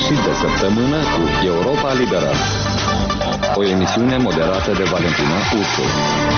Sfârșit de săptămână cu Europa Liberă. O emisiune moderată de Valentina Ursu.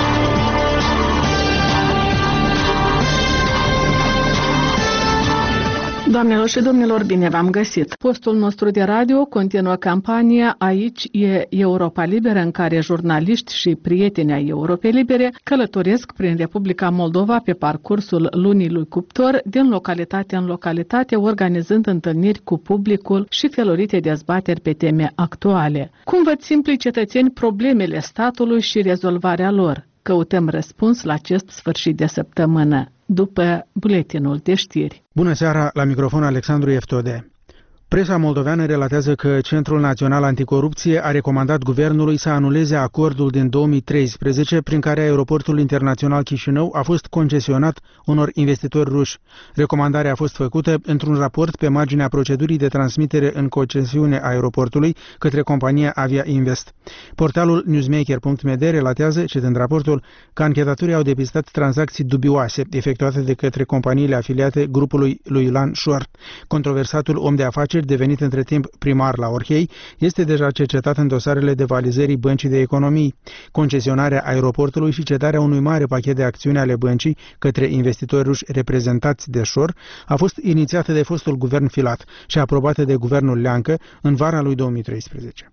Doamnelor și domnilor, bine v-am găsit! Postul nostru de radio continuă campania Aici e Europa Liberă, în care jurnaliști și prieteni ai Europei Libere călătoresc prin Republica Moldova pe parcursul lunii lui Cuptor, din localitate în localitate, organizând întâlniri cu publicul și felurite dezbateri pe teme actuale. Cum văd simplii cetățeni problemele statului și rezolvarea lor? Căutăm răspuns la acest sfârșit de săptămână, după buletinul de știri. Bună seara, la microfon Alexandru Eftode. Presa moldoveană relatează că Centrul Național Anticorupție a recomandat guvernului să anuleze acordul din 2013 prin care aeroportul internațional Chișinău a fost concesionat unor investitori ruși. Recomandarea a fost făcută într-un raport pe marginea procedurii de transmitere în concesiune a aeroportului către compania Avia Invest. Portalul newsmaker.md relatează, citând raportul, că anchetatorii au depistat tranzacții dubioase efectuate de către companiile afiliate grupului lui Ilan Short. Controversatul om de afaceri, devenit între timp primar la Orhei, este deja cercetat în dosarele de valizării Băncii de Economii. Concesionarea aeroportului și cedarea unui mare pachet de acțiuni ale băncii către investitori ruși reprezentați de Șor a fost inițiată de fostul guvern Filat și aprobată de guvernul Leancă în vara lui 2013.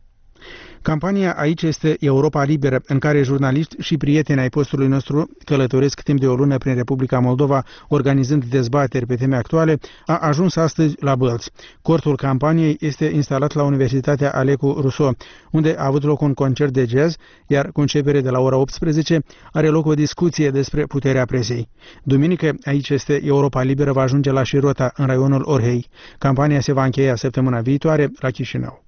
Campania Aici este Europa Liberă, în care jurnaliști și prieteni ai postului nostru călătoresc timp de o lună prin Republica Moldova, organizând dezbateri pe teme actuale, a ajuns astăzi la Bălți. Cortul campaniei este instalat la Universitatea Alecu Rousseau, unde a avut loc un concert de jazz, iar cu începere de la ora 18 are loc o discuție despre puterea presei. Duminică, Aici este Europa Liberă va ajunge la Șirota, în raionul Orhei. Campania se va încheia săptămâna viitoare la Chișinău.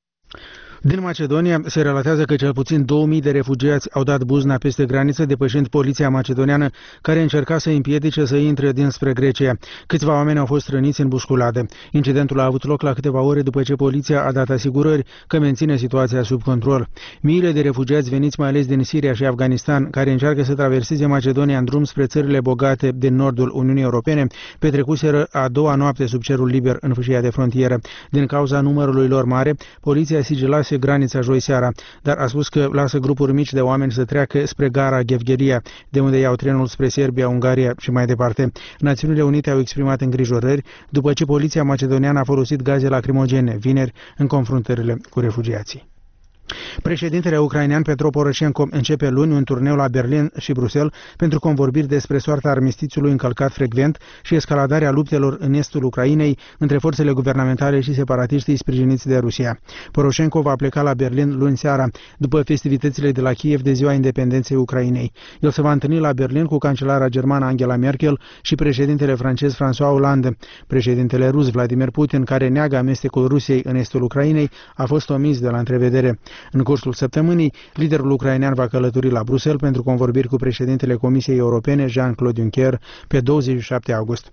Din Macedonia se relatează că cel puțin 2000 de refugiați au dat buzna peste graniță, depășind poliția macedoniană, care încerca să îi împiedice să intre dinspre Grecia. Câțiva oameni au fost răniți în busculadă. Incidentul a avut loc la câteva ore după ce poliția a dat asigurări că menține situația sub control. Miile de refugiați veniți mai ales din Siria și Afganistan, care încearcă să traverseze Macedonia în drum spre țările bogate din nordul Uniunii Europene, petrecuseră a doua noapte sub cerul liber în fâșia de frontieră. Din cauza numărului lor mare, poliția sigilase granița joi seara, dar a spus că lasă grupuri mici de oameni să treacă spre gara Gevgheria, de unde iau trenul spre Serbia, Ungaria și mai departe. Națiunile Unite au exprimat îngrijorări după ce poliția macedoniană a folosit gaze lacrimogene vineri în confruntările cu refugiații. Președintele ucrainean Petro Poroșenko începe luni un turneu la Berlin și Bruxelles pentru convorbiri despre soarta armistițiului încălcat frecvent și escaladarea luptelor în estul Ucrainei între forțele guvernamentale și separatiștii sprijiniți de Rusia. Poroșenko va pleca la Berlin luni seara, după festivitățile de la Kiev de Ziua Independenței Ucrainei. El se va întâlni la Berlin cu cancelara germană Angela Merkel și președintele francez François Hollande. Președintele rus Vladimir Putin, care neagă amestecul Rusiei în estul Ucrainei, a fost omis de la întrevedere. În cursul săptămânii, liderul ucrainean va călători la Bruxelles pentru convorbiri cu președintele Comisiei Europene, Jean-Claude Juncker, pe 27 august.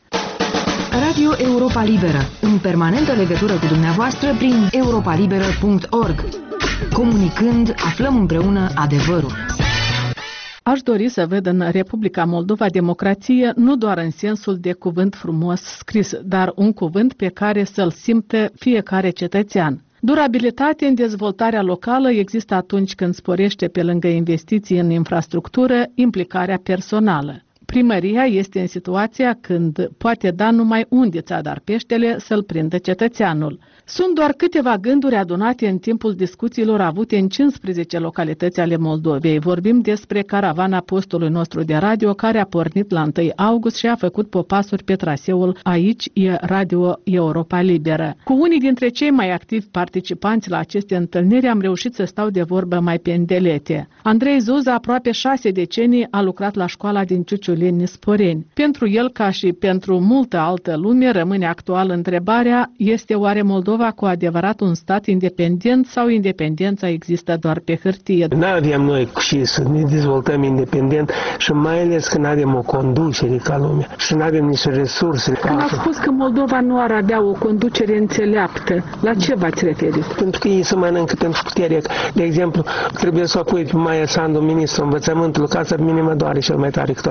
Radio Europa Liberă, în permanentă legătură cu dumneavoastră prin europalibera.org. Comunicând, aflăm împreună adevărul. Aș dori să văd în Republica Moldova democrație nu doar în sensul de cuvânt frumos scris, dar un cuvânt pe care să-l simtă fiecare cetățean. Durabilitate în dezvoltarea locală există atunci când sporește, pe lângă investiții în infrastructură, implicarea personală. Primăria este în situația când poate da numai undița, dar peștele să-l prindă cetățeanul. Sunt doar câteva gânduri adunate în timpul discuțiilor avute în 15 localități ale Moldovei. Vorbim despre caravana postului nostru de radio, care a pornit la 1 august și a făcut popasuri pe traseul Aici e Radio Europa Liberă. Cu unii dintre cei mai activi participanți la aceste întâlniri am reușit să stau de vorbă mai pe îndelete. Andrei Zuza, aproape 6 decenii, a lucrat la școala din Ciuciuleni, Sporeni. Pentru el, ca și pentru multă altă lume, rămâne actuală întrebarea: este oare Moldova cu adevărat un stat independent sau independența există doar pe hârtie? Nu avem noi și să ne dezvoltăm independent și mai ales că nu avem o conducere ca lumea și nu avem niște resurse. Când ați spus că Moldova nu ar avea o conducere înțeleaptă, la ce v-ați referit? Pentru că ei se mănâncă pentru putere. De exemplu, trebuie să o pui pe Maia Sandu, ministrul învățământului, ca să minimă doare cel mai tare că toată viața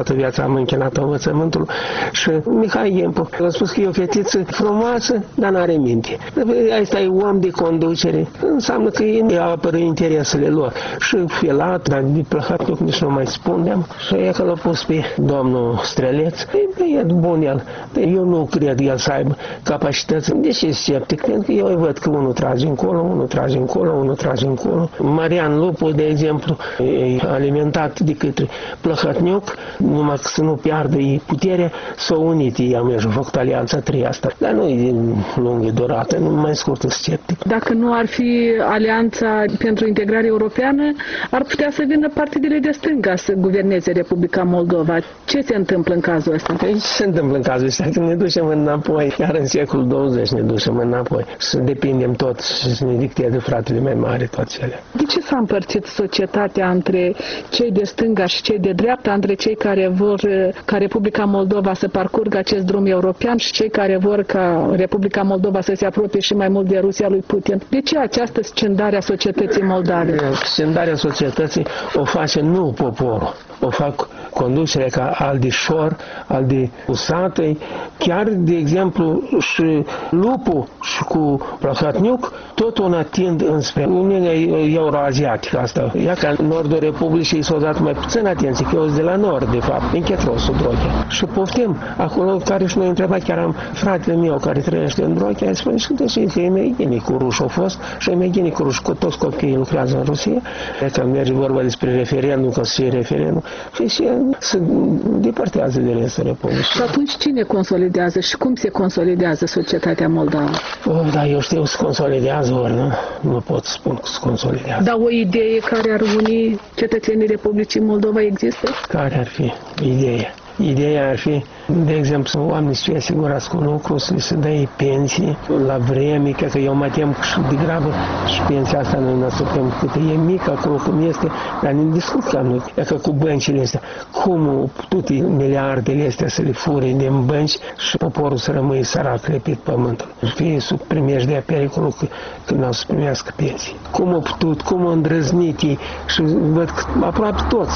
am închinat învățământul și Mihai Iempu a spus că e o fetiță frumoasă, dar n-are minte. Asta e om de conducere, înseamnă că ei apără interesele lor. Și Filat, dar de Plăhatniuc nici nu mai spunem. Și e că l-a pus pe domnul Streleț. E bun el. Eu nu cred el să aibă capacități. De ce e sceptic? Pentru că eu îi văd că unul trage încolo, unul trage încolo, unul trage încolo. Marian Lupu, de exemplu, e alimentat de către Plăhatniuc, numai că să nu piardă ei puterea, s-au unit ei, am făcut alianța 3 asta. Dar nu e lungă durată, nu mai scurtă sceptic. Dacă nu ar fi alianța pentru integrare europeană, ar putea să vină partidele de stânga să guverneze Republica Moldova. Ce se întâmplă în cazul ăsta? Ce se întâmplă în cazul ăsta? Că ne ducem înapoi, chiar în secolul 20 ne ducem înapoi. Să depindem tot și să ne dicteze fratele mai mare toate cele. De ce s-a împărțit societatea între cei de stânga și cei de dreapta, între cei care vor ca Republica Moldova să parcurgă acest drum european și cei care vor ca Republica Moldova să se apropie și mai mult de Rusia lui Putin? De ce această scindare a societății moldave? Scindarea societății o face nu poporul, o fac conducerea ca al de Șor, al de Usatăi, chiar, de exemplu, și Lupu și cu Plăhatniuc, tot un atind înspre Uniunea Euroasiatică asta. Ia ca în nordul Republicii s-au dat mai puțin atenție, că eu sunt de la nord, de fapt, din Chetrosul Droghea. Și poftim, acolo care și noi întrebat, chiar am fratele meu care trăiește în Droghea, îi spune, și că e mai gine cu ruși au fost, și e mai gine cu ruși, cu toți copiii lucrează în Rusia, că merge vorba despre referendum, că să fie referendum, și se depărtează de restul Republicii. Și atunci cine consolidează și cum se consolidează societatea moldavă? Da, eu știu, se consolidează, ori nu pot spun că se consolidează. Dar o idee care ar uni cetățenii Republicii Moldova există? Care ar fi ideea? Ideea ar fi, de exemplu, oamenii să fie asigurați cu lucru, să se dea pensii la vreme, că eu mă tem și degrabă și pensia asta noi ne asuprim cât e mică acolo cum este, dar ne discutăm noi, că cu băncile astea, cum toate miliardele astea să le fure din bănci și poporul să rămâie sărac repet pământul. Fie sub primejdea pericolul când n-au să primească pensii. Cum au putut, cum au îndrăznit ei și văd că aproape toți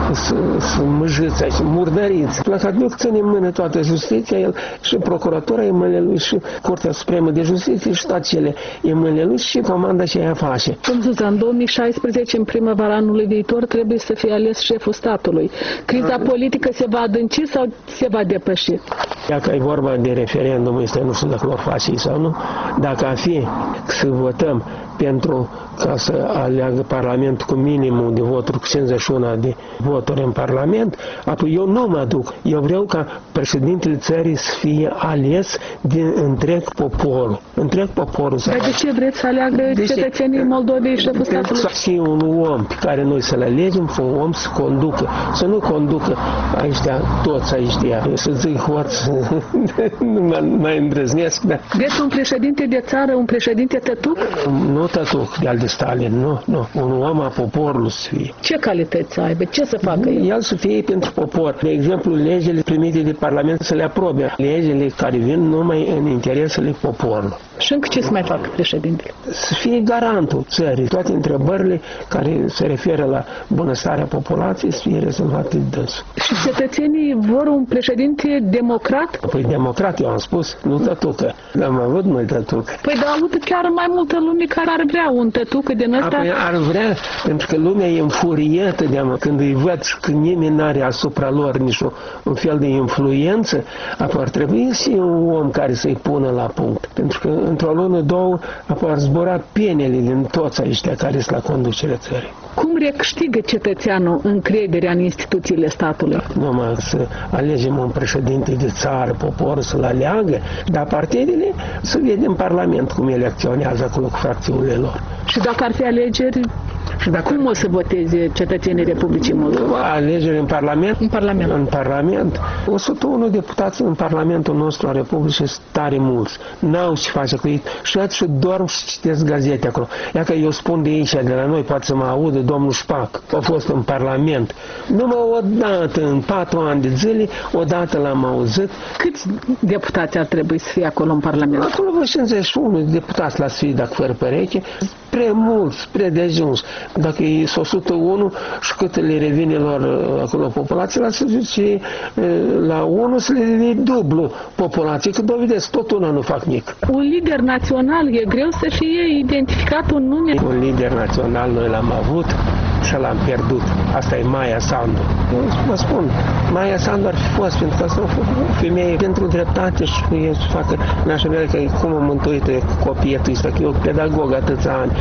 să mâjâți aici, murdăriți. Plăhatniuc ține în mână toată justiția, el și procuratura e în mâinile lui și Curtea Supremă de Justiție și toate cele e în mâinile lui și comanda ce ea face. În 2016, în primăvara anului viitor, trebuie să fie ales șeful statului. Criza politică se va adânci sau se va depăși? Dacă e vorba de referendum, este nu știu dacă vor face sau nu, dacă ar fi să votăm pentru ca să aleagă Parlamentul cu minimum de voturi, cu 51 de voturi în Parlament, apoi eu nu mă duc. Eu vreau ca președintele țării să fie ales din întreg poporul. Întreg poporul. Dar de ce vreți să aleagă cetățenii Moldovei șeful statului? Să fie un om pe care noi să-l alegem, un om să conducă. Să nu conducă ăștia, toți ăștia. Să zic hoț, nu mai îndrăznesc. Dar... Vreți un președinte de țară, un președinte tătuc? Nu tătuc de al de Stalin, nu. Un om a poporului să fie. Ce calități să aibă? Ce să facă el? El să fie pentru popor. De exemplu, legile primite de Parlament să le aprobe. Legile care vin numai în interesele poporului. Și încă ce să mai facă președintele? Să fie garantul țării. Toate întrebările care se referă la bunăstarea populației să fie rezolvate de dânsul. Și cetățenii vor un președinte democrat? Păi democrat, eu am spus, nu tătucă. Am avut noi tătucă. Păi dar aud chiar mai multă lume care ar vrea un tătucă din ăsta. Apoi ar vrea, pentru că lumea e înfuriată când îi văd că nimeni n-are asupra lor nici un fel de influență, apoi ar trebui să fie un om care să-i pună la punct. Pentru că într-o lună, două, apoi ar zbura penele din toți ăștia care sunt la conducerea țării. Cum recâștigă cetățeanul încrederea în instituțiile statului? Numai să alegem un președinte de țară, poporul să-l aleagă, dar partidele să vedem în Parlament cum ele acționează acolo cu fracțiunile lor. Și dacă ar fi alegeri, cum o să voteze cetățenii Republicii Moldova? Alegeri în Parlament? În Parlament. În Parlament. 101 deputați în Parlamentul nostru a Republicii sunt tare mulți. N-au ce face cu ei și atunci dorm și citesc gazete acolo. Ia că eu spun de aici, de la noi, poate să mă audă domnul Șpac. A fost în Parlament. Numai odată, în 4 ani de zile, odată l-am auzit. Câți deputați ar trebui să fie acolo în Parlament? Acolo vă 51 de deputați la să fie, dacă fără pereche. Prea mulți, prea de ajuns. Dacă e 101 și cât le revine lor acolo populație, la să zice la 1 să le dublu populație, că dovedesc, tot una nu fac nimic. Un lider național e greu să fie identificat un nume? Un lider național noi l-am avut și l-am pierdut. Asta e Maia Sandu. Eu vă spun, Maia Sandu ar fi fost, pentru că asta o femeie pentru dreptate și eu să facă în așa fel că cum am mântuit copietul ăsta, că eu pedagog atâția ani,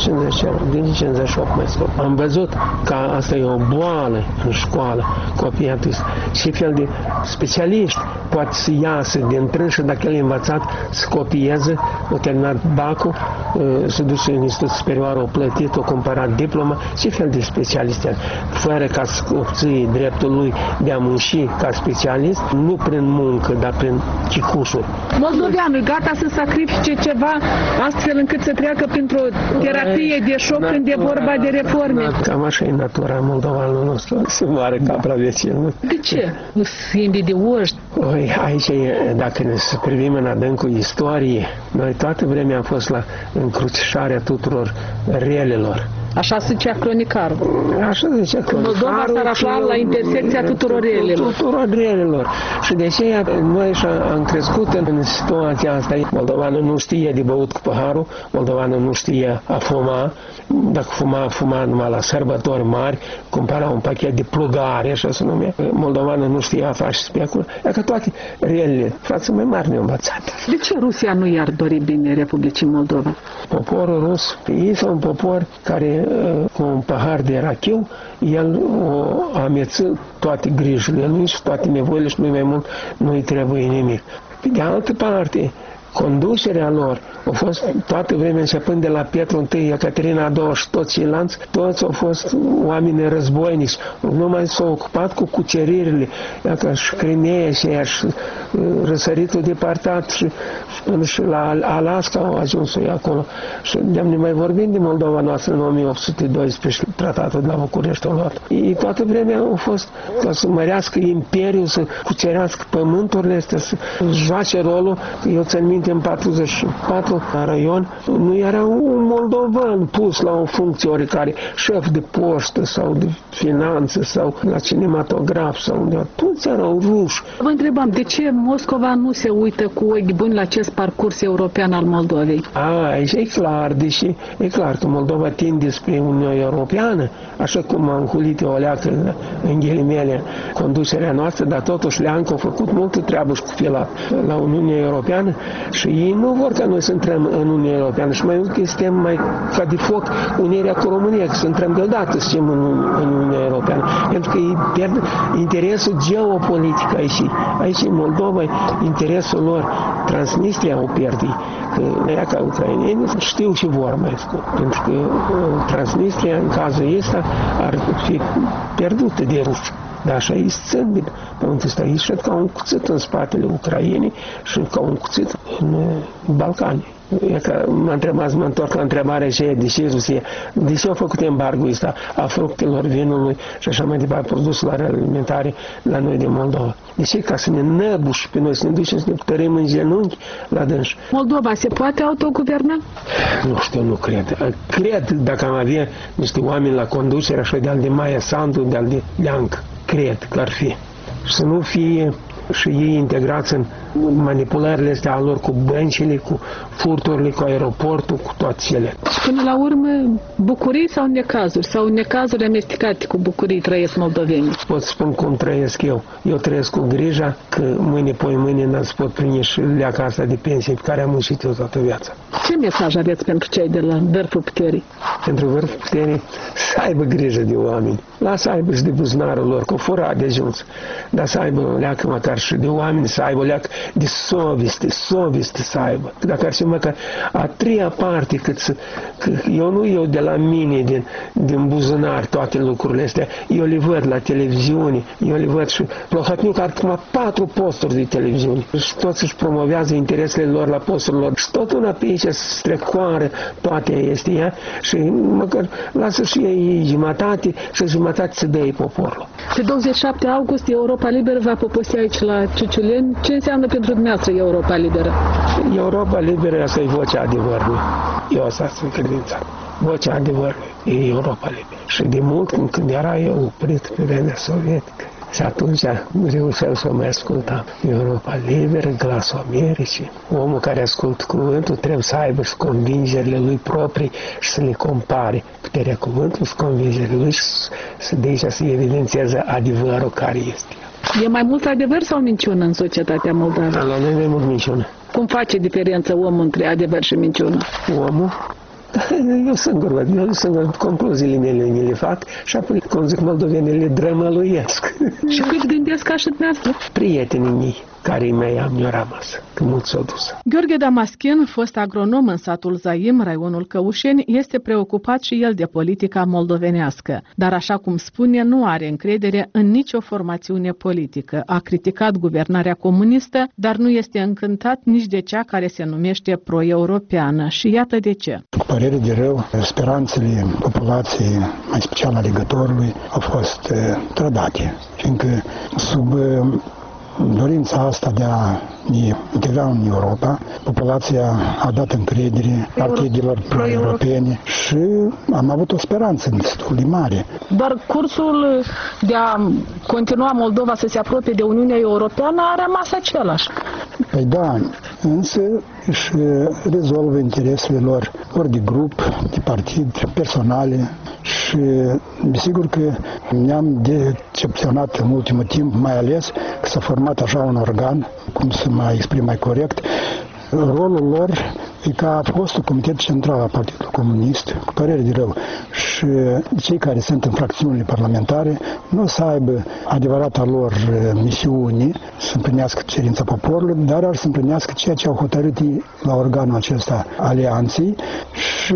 58 mai scop. Am văzut că asta e o boală în școală, copietul ăsta. Și fel de specialiști poate să iasă din trânșă dacă el e învățat să copieze, o terminat bacul, să duce în institut superior, o plătit, o cumpărat diploma, și fel de specialiști, fără ca să obții dreptul lui de a munci ca specialist, nu prin muncă, dar prin chicușuri. Moldoveanul gata să sacrifice ceva astfel încât să treacă printr-o terapie de șoc când e vorba de reforme. Cam așa e natura moldovanului nostru, se moare capra vecinului. De ce? Sunt invidioși? Aici, dacă ne privim în adâncul istoriei, noi toată vremea am fost la încrucișarea tuturor relelor. Așa zicea cronicarul. Așa zicea cronicarul. Moldova s-ar afla la intersecția tuturor relelor. Tuturor relelor. Și de aceea noi am crescut în situația asta. Moldovanul nu știe de băut cu paharul, moldovanul nu știe a fuma. Dacă fuma numai la sărbători mari, cumpăra un pachet de plugare, așa se numea. Moldovanul nu știa a face speculă. Că toate relele, frații mai mari ne-au învățat. De ce Rusia nu i-ar dori bine Republicii Moldova? Poporul rus este un popor care cu un pahar de rachiu, el o ameță toate grijile lui și toate nevoile și mai mult nu-i trebuie nimic. Pe de altă parte, conducerea lor a fost toată vremea începând de la Petru I, Ecaterina a II și toți ceilalți, toți au fost oameni războinici. Numai s-au ocupat cu cuceririle, ca și Crimea și aia și răsăritul departat și până și la Alaska au ajuns acolo. Și de-am mai vorbim de Moldova noastră în 1812, tratatul de la București au luat. Ei toată vremea au fost ca să mărească imperiul, să cucerească pământurile astea, să joace rolul. Eu țin minte în 44 la raion, nu era un moldovan pus la o funcție oricare, șef de poștă sau de finanțe sau la cinematograf sau unde. Toți erau ruși. Vă întrebam, de ce Moscova nu se uită cu ochi buni la acest parcurs european al Moldovei? Aici e clar, deși e clar că Moldova tinde spre Uniunea Europeană, așa cum am hulit o leacă în ghilimele conducerea noastră, dar totuși Leancu a făcut multă treabă și cu filat la Uniunea Europeană și ei nu vor ca noi să intrăm în Uniunea Europeană și mai mult că suntem mai ca de foc unirea cu România, că să intrăm deodată să fim în Uniunea Europeană, pentru că ei pierd interesul geopolitic aici. Aici în Moldova interesul lor, Transnistria o pierde. Ea ca ucraineni știu și vor mai scurt, pentru că Transnistria în cazul ăsta ar fi pierdută de ruși. Dar așa îi țin din pământul ăsta. Îi șed ca un cuțit în spatele Ucrainei și ca un cuțit în Balcani. E că mă întorc la întrebarea aceea, de ce Rusia, de ce au făcut embargoul ăsta a fructelor, vinului și așa mai departe, produselor alimentare la noi din Moldova. De ce? Ca să ne năbuși pe noi, să ne ducem, să ne tărim în genunchi la dânși. Moldova se poate autoguverna? Nu știu, nu cred. Cred dacă am avea niște oameni la conducere, așa de-al de Maia Sandu, de-al de Leanc. Cred că ar fi. Să nu fie și ei integrați în manipulările astea a lor cu băncile, cu furturile, cu aeroportul, cu toate cele. Și până la urmă, bucurii sau necazuri? Sau necazuri amestecate cu bucurii trăiesc moldovenii? Pot spun cum trăiesc eu. Eu trăiesc cu grija că mâine, mâine n-ați pot prinde și leaca asta de pensie pe care am muncit eu toată viața. Ce mesaj aveți pentru cei de la vârful puterii? Pentru vârful puterii să aibă grijă de oameni. Lasă aibă și de buzunarul lor, cu fura de ajuns. Dar să aibă o leacă măcar și de oameni, să aibă o leacă de soveste să aibă. Dacă ar fi măcar a treia parte, că eu nu iau de la mine, din buzunar, toate lucrurile astea. Eu le văd la televiziune, eu le văd și Plohotniuc are acum 4 posturi de televiziune. Și toți își promovează interesele lor la posturile lor. Și tot una pe aici să strecoară toate este ea și măcar lasă și ei jumătate și jumătate să dă poporul. Pe 27 august Europa Liberă va poposi aici la Ciuciuleni. Ce înseamnă pentru dumneavoastră Europa Liberă? Europa Liberă, asta e vocea adevărului. Eu asta sunt credința. vocea adevărului, e Europa Liberă. Și de mult când era eu oprit pe vremea sovietică, și atunci nu reușeam să o mai ascultam. Europa Liberă, Glasul Americii. Omul care ascultă cuvântul trebuie să aibă și convingerile lui proprii și să le compare puterea cuvântului și convingerile lui și de aici să evidențieze adevărul care este. E mai mult adevăr sau minciună în societatea moldavă? La noi mai mult minciună. Cum face diferență omul între adevăr și minciună? Omul? Eu singur concluziile mele mi le fac și apoi, cum zic moldovenii, le drămăluiesc. Și cât gândesc ca și dumneavoastră? Prietenii mei care mai am eu rămas, că mult s-au dus. Gheorghe Damaschin, fost agronom în satul Zaim, raionul Căușeni, este preocupat și el de politica moldovenească, dar așa cum spune, nu are încredere în nicio formațiune politică. A criticat guvernarea comunistă, dar nu este încântat nici de cea care se numește pro-europeană și iată de ce. Cu părere de rău, speranțele populației, mai special alegătorului, au fost trădate, fiindcă sub dorința asta de a ne integra în Europa, populația a dat încredere partidelor pro-europene și am avut o speranță destul de mare. Dar cursul de a continua Moldova să se apropie de Uniunea Europeană a rămas același. Păi da, însă își rezolvă interesele lor, ori de grup, de partid, personale și desigur că ne-am decepționat în ultimul timp, mai ales că s-a format așa un organ, cum să mă exprim mai corect, rolul lor e ca a fost Comitet Central al Partidului Comunist, cu părere de rău, și cei care sunt în fracțiunile parlamentare nu o să aibă adevărata lor misiune să împlinească cerința poporului, dar ar să împlinească ceea ce au hotărât la organul acesta alianței și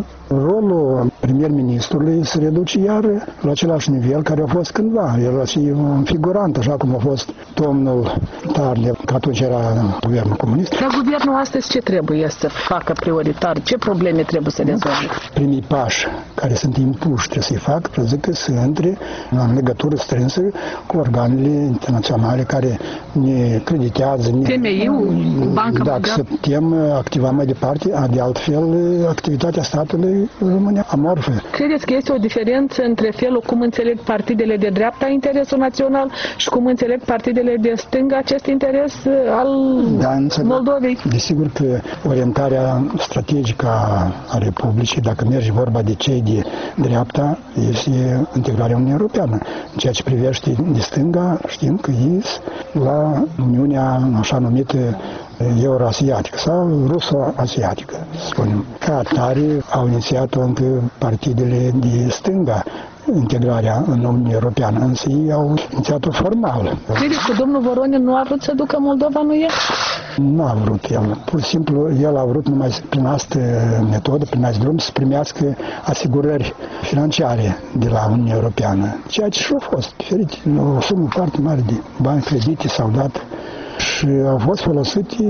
rolul premier-ministrului se reduce iar la același nivel care a fost cândva. El a fi un figurant, așa cum a fost domnul Tarle, că atunci era guvernul comunist. Dar guvernul astăzi ce trebuie să facă prioritar? Ce probleme trebuie să rezolve? Primii pași care sunt impuși trebuie să-i fac, zic, să intre în legătură strânsă cu organele internaționale care ne creditează. TMI-ul, Banca Dacă să putem activa mai departe, de altfel activitatea statului rămâne amorfă. Credeți că este o diferență între felul cum înțeleg partidele de dreapta interesul național și cum înțeleg partidele de stânga acest interes al Moldovei? Desigur că orientarea strategică a Republicii, dacă merge vorba de cei de dreapta, este integrarea Uniunii Europeană. În ceea ce privește de stânga, știm că ei la Uniunea așa numită euroasiatică sau ruso-asiatică, spunem. Ca atare au inițiat-o încă partidele de stânga integrarea în Uniunea Europeană, însă ei au inițiat-o formal. Credeți că domnul Voronin nu a vrut să ducă Moldova, nu e? Nu a vrut el. Pur și simplu, el a vrut numai prin această metodă, prin acest drum, să primească asigurări financiare de la Uniunea Europeană. Ceea ce și-a fost diferit. O sumă foarte mare de bani, credite s-au dat și au fost folosite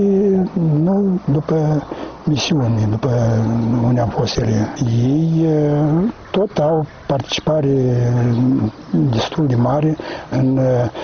nu după misiuni, după unde au fost ele. Ei tot au participare destul de mare în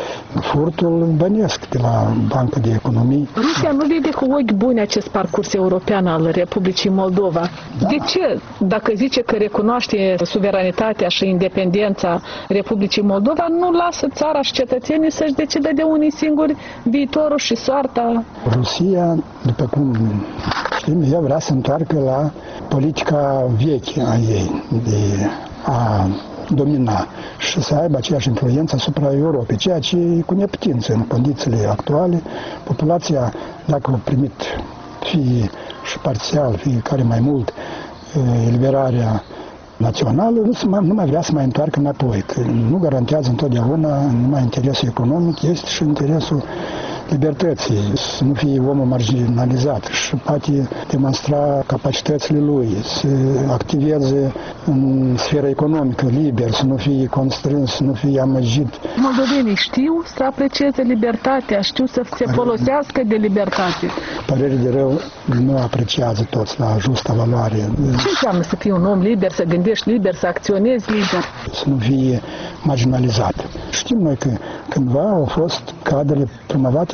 furtul bănesc de la Banca de Economie. Rusia nu vede cu ochi buni acest parcurs european al Republicii Moldova. Da. De ce, dacă zice că recunoaște suveranitatea și independența Republicii Moldova, nu lasă țara și cetățenii să-și decidă de unii singuri viitorul și soarta? Rusia, după cum știm, ea vrea să întoarcă la politica veche a ei de a domina și să aibă aceeași influență asupra Europei, ceea ce e cu neputință în condițiile actuale. Populația, dacă a primit fie și parțial, fiecare mai mult, eliberarea națională, nu mai vrea să mai întoarcă înapoi, că nu garantează întotdeauna numai interesul economic, este și interesul libertății, să nu fie omul marginalizat și poate demonstra capacitățile lui, să activeze în sfera economică liber, să nu fie constrâns, să nu fie amăgit. Moldovenii știu să aprecieze libertatea, știu să se folosească de libertate. Părere de rău, nu apreciază toți la justa valoare. Ce înseamnă să fii un om liber, să gândești liber, să acționezi liber? Să nu fie marginalizat. Știm noi că cândva au fost cadrele promovate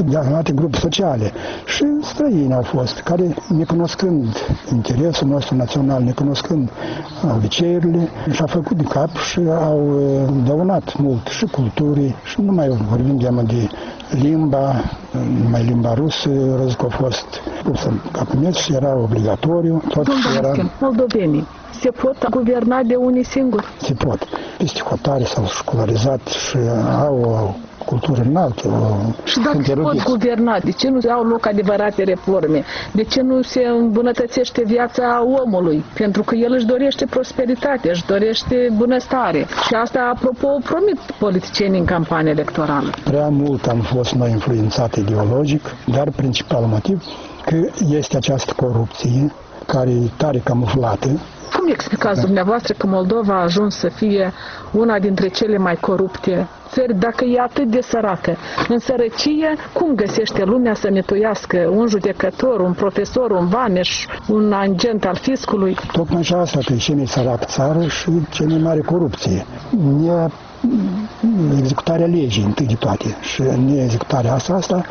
de alte grupuri sociale și străini au fost, care, necunoscând interesul nostru național, necunoscând obiceiurile, și-au făcut de cap și au dăunat mult și culturii, și nu mai vorbim de limba, numai limba rusă, răzut că a fost pusă ca pe și era obligatoriu. Moldovenii se pot guverna de unii singuri? Se pot. Peste hotare s-au școlarizat și au o cultură înaltă. Și dacă se pot guverna, de ce nu au loc adevărate reforme? De ce nu se îmbunătățește viața omului? Pentru că el își dorește prosperitate, își dorește bunăstare. Și asta, apropo, promit politicienii în campanie electorală. Prea mult am fost noi influențate ideologic, dar principalul motiv că este această corupție care e tare camuflată. Cum explicați dumneavoastră că Moldova a ajuns să fie una dintre cele mai corupte țări, dacă e atât de săracă? În sărăcie, cum găsește lumea să netuiască un judecător, un profesor, un vameș, un agent al fiscului? Tocmai și asta, că e cea mai săracă țară și cea mai mare corupție. Executarea legii întâi de toate și neexecutarea asta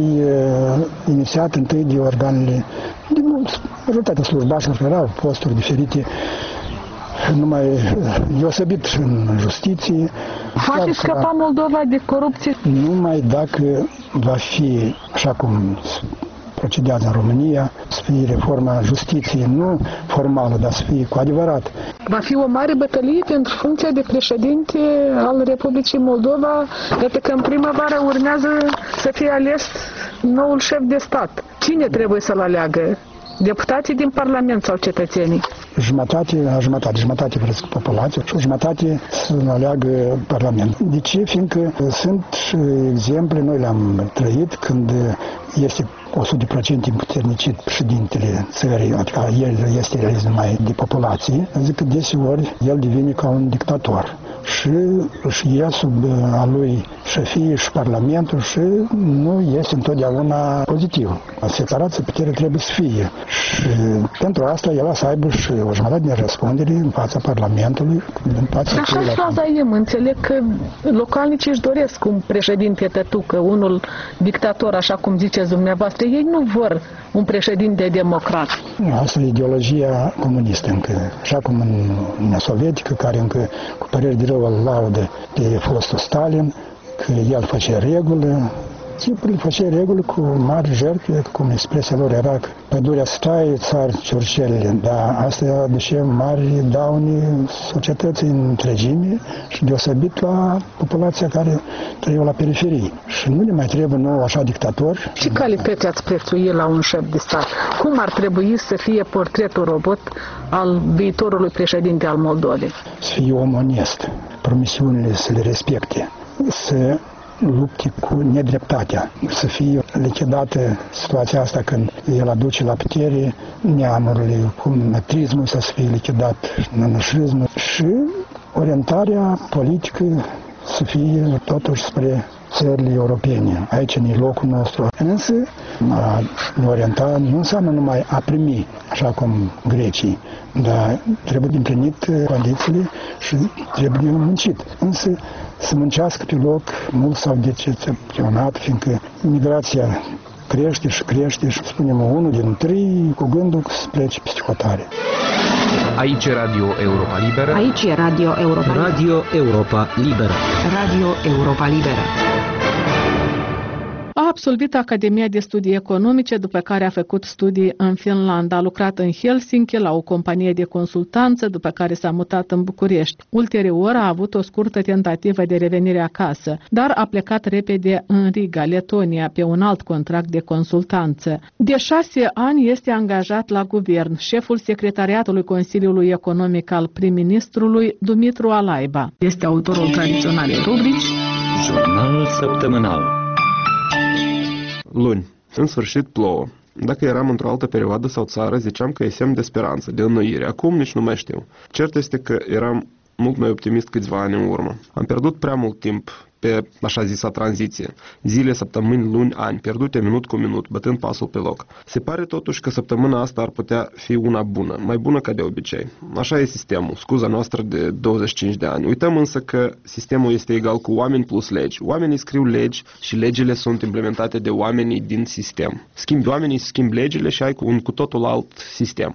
e inițiată întâi de organele, de majoritatea slujbașilor care au posturi diferite, numai deosebit în justiție. Poate scăpa Moldova de corupție? Numai dacă va fi, așa cum procedează în România, să fie reforma justiției, nu formală, dar să fie cu adevărat. Va fi o mare bătălie pentru funcția de președinte al Republicii Moldova, iată că în primăvară urmează să fie ales noul șef de stat. Cine trebuie să-l aleagă? Deputații din Parlament sau cetățenii? Jumătate vreți populația și o jumătate să aleagă Parlament. De ce? Fiindcă sunt exemple, noi le-am trăit, când este 100% împuternicit președintele țării, adică el este realizat numai de populație, zic că deseori el devine ca un dictator și e sub a lui șefie și Parlamentul și nu este întotdeauna pozitiv. Separația puterii trebuie să fie și pentru asta el să aibă și o jumătate de răspundere în fața Parlamentului, în fața celuilalt. Așa faza e, înțeleg că localnicii își doresc un președinte tătucă, unul dictator, așa cum ziceți dumneavoastră. Ei nu vor un președinte democrat. Asta e ideologia comunistă încă, așa cum în Uniunea Sovietică, care încă cu păreri de rău îl laudă de fostul Stalin, că el face regulă. Timpul făcea regulă cu mari jertfe, cum expresia lor era că pădurea stai, țar ciorșelele, dar asta aduce mari daune societății în întregime și deosebit la populația care trăia la periferie. Și nu le mai trebuie nou așa dictator. Ce calități ați prețui la un șef de stat? Cum ar trebui să fie portretul robot al viitorului președinte al Moldovei? Să fie om onest, promisiunile să le respecte, să lupte cu nedreptatea, să fie lichidată situația asta când el aduce la putere neamurile, cum metrismul să fie lichidat, nănășismul și orientarea politică să fie totuși spre țările europene. Aici e locul nostru. Însă, a ne orienta nu înseamnă numai a primi, așa cum grecii, dar trebuie de împlinit condițiile și trebuie de muncit. Însă, să muncească pe loc, mulți s-au decepționat, fiindcă migrația crește și spunem 1 din 3 cu gândul să plece peste hotare. Aici e Radio Europa Liberă. Aici e Radio Europa Liberă. Radio Europa Liberă. Radio Europa Liberă. A absolvit Academia de Studii Economice, după care a făcut studii în Finlanda. A lucrat în Helsinki la o companie de consultanță, după care s-a mutat în București. Ulterior a avut o scurtă tentativă de revenire acasă, dar a plecat repede în Riga, Letonia, pe un alt contract de consultanță. De 6 ani este angajat la guvern, șeful secretariatului Consiliului Economic al prim-ministrului Dumitru Alaiba. Este autorul tradiționalei rubrici Jurnalul săptămânal. Luni. În sfârșit plouă. Dacă eram într-o altă perioadă sau țară, ziceam că e semn de speranță, de înnoire. Acum nici nu mai știu. Cert este că eram mult mai optimist câțiva ani în urmă. Am pierdut prea mult timp pe așa zisa tranziție. Zile, săptămâni, luni, ani, pierdute minut cu minut, bătând pasul pe loc. Se pare totuși că săptămâna asta ar putea fi una bună, mai bună ca de obicei. Așa e sistemul, scuza noastră de 25 de ani. Uităm însă că sistemul este egal cu oameni plus legi. Oamenii scriu legi și legile sunt implementate de oamenii din sistem. Schimbi oamenii, schimbi legile și ai un cu totul alt sistem.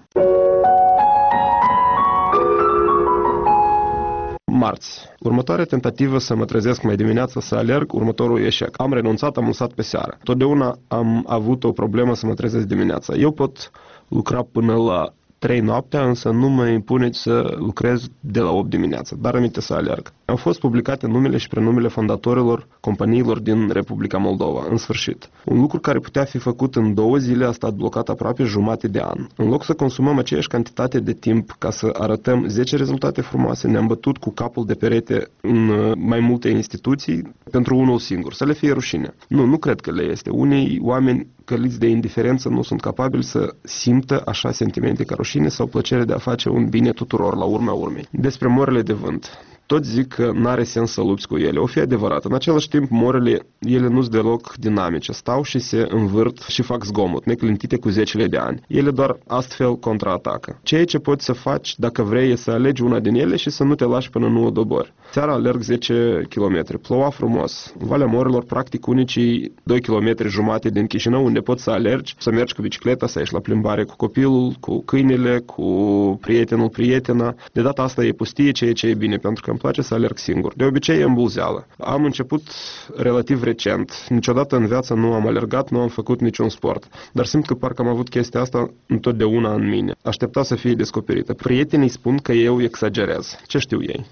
Marți. Următoarea tentativă să mă trezesc mai dimineața să alerg, următorul eșec. Am renunțat, am lăsat pe seară. Totdeauna am avut o problemă să mă trezesc dimineața. Eu pot lucra până la 3 noaptea, însă nu mă impuneți să lucrez de la 8 dimineața, dar aminte să alerg. Au fost publicate numele și prenumele fondatorilor companiilor din Republica Moldova, în sfârșit. Un lucru care putea fi făcut în 2 zile a stat blocat aproape jumate de an. În loc să consumăm aceeași cantitate de timp ca să arătăm 10 rezultate frumoase, ne-am bătut cu capul de perete în mai multe instituții pentru unul singur, să le fie rușine. Nu cred că le este. Unii oameni căliți de indiferență nu sunt capabili să simtă așa sentimente ca rușine sau plăcere de a face un bine tuturor la urma urmei. Despre morele de vânt. Toți zic că n-are sens să lupți cu ele. O fi adevărat. În același timp, morele, ele nu-s deloc dinamice. Stau și se învârt și fac zgomot, neclintite cu zecile de ani. Ele doar astfel contraatacă. Ceea ce poți să faci, dacă vrei, e să alegi una din ele și să nu te lași până nu o dobori. Seara alerg 10 km. Ploua frumos. În Valea Morilor, practic, unicii 2 km jumate din Chișinău, unde poți să alergi, să mergi cu bicicleta, să ieși la plimbare cu copilul, cu câinele, cu prietenul, prietena. De data asta e pustie, ceea ce e bine, pentru că îmi place să alerg singur. De obicei e în bulzeală. Am început relativ recent. Niciodată în viață nu am alergat, nu am făcut niciun sport. Dar simt că parcă am avut chestia asta întotdeauna în mine. Aștepta să fie descoperită. Prietenii spun că eu exagerez. Ce știu ei?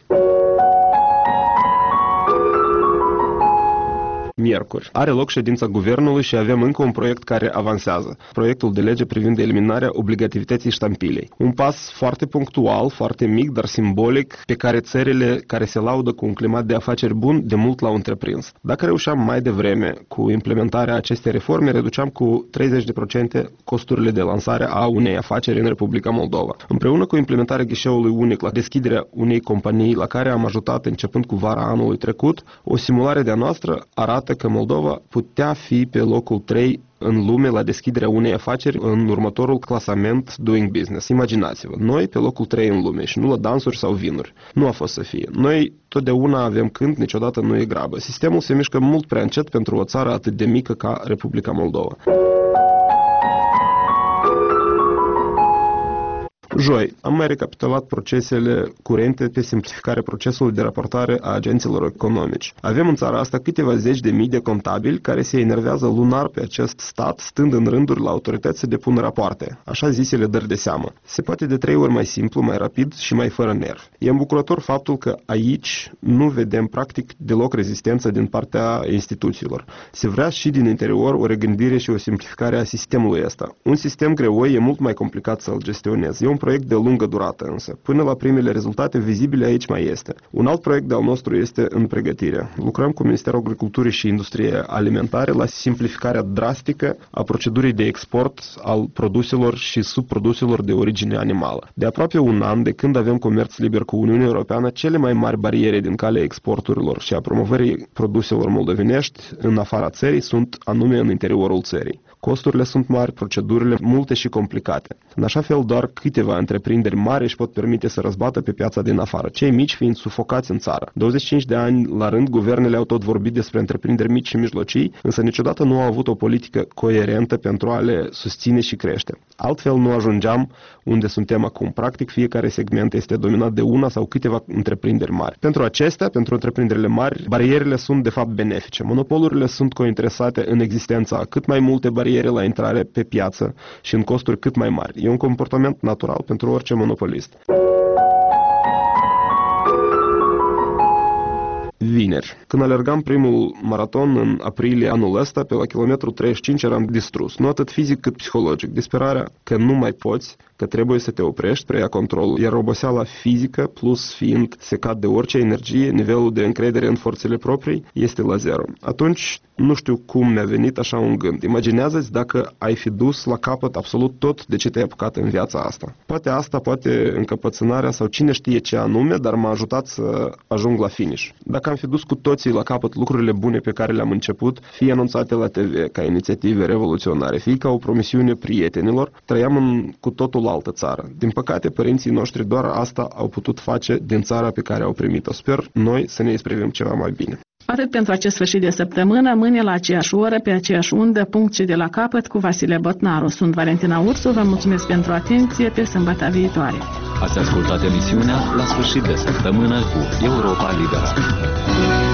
Miercuri. Are loc ședința guvernului și avem încă un proiect care avansează. Proiectul de lege privind eliminarea obligativității ștampilei. Un pas foarte punctual, foarte mic, dar simbolic, pe care țările care se laudă cu un climat de afaceri bun de mult l-au întreprins. Dacă reușeam mai devreme cu implementarea acestei reforme, reduceam cu 30% costurile de lansare a unei afaceri în Republica Moldova. Împreună cu implementarea ghișeului unic la deschiderea unei companii la care am ajutat începând cu vara anului trecut, o simulare de-a noastră arată că Moldova putea fi pe locul 3 în lume la deschiderea unei afaceri în următorul clasament Doing Business. Imaginați-vă, noi pe locul 3 în lume și nu la dansuri sau vinuri. Nu a fost să fie. Noi totdeauna avem cânt, niciodată nu e grabă. Sistemul se mișcă mult prea încet pentru o țară atât de mică ca Republica Moldova. Joi, am mai recapitulat procesele curente pe simplificarea procesului de raportare a agenților economici. Avem în țara asta câteva zeci de mii de contabili care se enervează lunar pe acest stat, stând în rânduri la autorități să depună rapoarte, așa zisele dări de seamă. Se poate de 3 ori mai simplu, mai rapid și mai fără nervi. E îmbucurător faptul că aici nu vedem practic deloc rezistență din partea instituțiilor. Se vrea și din interior o regândire și o simplificare a sistemului ăsta. Un sistem greoi e mult mai complicat să-l gestionezi. E un proiect de lungă durată însă. Până la primele rezultate vizibile aici mai este. Un alt proiect de-al nostru este în pregătire. Lucrăm cu Ministerul Agriculturii și Industriei Alimentare la simplificarea drastică a procedurii de export al produselor și subproduselor de origine animală. De aproape un an de când avem comerț liber cu Uniunea Europeană, cele mai mari bariere din calea exporturilor și a promovării produselor moldovenești în afara țării sunt anume în interiorul țării. Costurile sunt mari, procedurile multe și complicate. În așa fel, doar câteva întreprinderi mari își pot permite să răzbată pe piața din afară, cei mici fiind sufocați în țară. 25 de ani la rând, guvernele au tot vorbit despre întreprinderi mici și mijlocii, însă niciodată nu au avut o politică coerentă pentru a le susține și crește. Altfel nu ajungeam unde suntem acum. Practic, fiecare segment este dominat de una sau câteva întreprinderi mari. Pentru acestea, pentru întreprinderile mari, barierele sunt de fapt benefice. Monopolurile sunt cointeresate în existența a cât mai multe bariere la intrare pe piață și în costuri cât mai mari. E un comportament natural pentru orice monopolist. Vineri. Când alergam primul maraton în aprilie anul ăsta, pe la kilometru 35 eram distrus. Nu atât fizic cât psihologic. Disperarea că nu mai poți, că trebuie să te oprești, preia controlul, iar oboseala fizică, plus fiind secat de orice energie, nivelul de încredere în forțele proprii este la zero. Atunci, nu știu cum mi-a venit așa un gând. Imaginează-ți dacă ai fi dus la capăt absolut tot de ce te-ai apucat în viața asta. Poate asta, poate încăpățânarea sau cine știe ce anume, dar m-a ajutat să ajung la finish. Dacă am fi dus cu toții la capăt lucrurile bune pe care le-am început, fie anunțate la TV ca inițiative revoluționare, fie ca o promisiune prietenilor, trăiam în cu totul altă țară. Din păcate, părinții noștri doar asta au putut face din țara pe care au primit-o. Sper noi să ne isprivim ceva mai bine. Atât pentru acest sfârșit de săptămână, mâine la aceeași oră, pe aceeași undă, punct și de la capăt cu Vasile Botnaru. Sunt Valentina Ursu, vă mulțumesc pentru atenție, pe sâmbătă viitoare. Ați ascultat emisiunea La sfârșit de săptămână cu Europa Liberă.